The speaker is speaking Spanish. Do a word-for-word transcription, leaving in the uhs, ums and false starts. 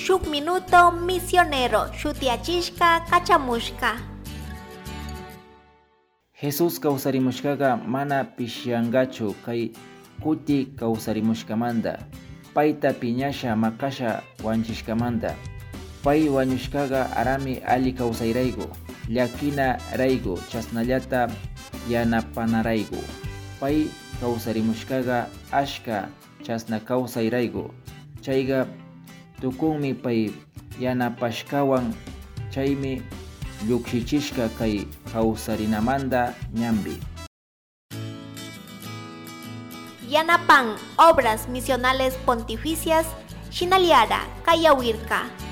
shuk minuto misionero shutiachishka kachamushka. Jesús kawsarimushkaga mana pishyangachu kay kuti kawsarimushkamanta. Payta piñasha makasha wanchishkamanta. Pay wañushkaga arami ali kawsayrayku, llakina rayku, chasnallata yanapanarayku. Pay kawsarimushkaga ashka chasna kawsayrayku. Chayga tukunmi pay yanapashkawan, chaymi llukshichishka kay kawsarinamanta ñambi. Yanapan Obras Misionales Pontificias Shinaliara Kayawirka.